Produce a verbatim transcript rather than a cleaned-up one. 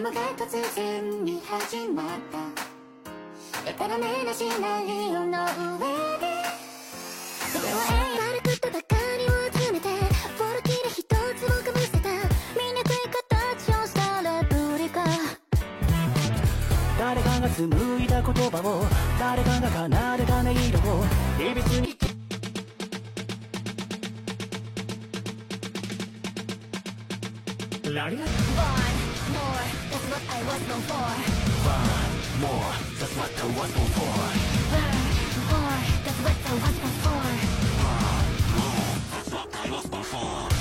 もが突然に始まったやたらめなシナリオの上で軽くとばかりを集めてフォルキで一つをかぶせた醜い形をしたレプリカ誰かが紡いだ言葉を誰かが奏でた音色をいびつにラリラ One more, that's what I was born for. One more, that's what I was born for. One more, that's what I was born for. One more, that's what I was born for.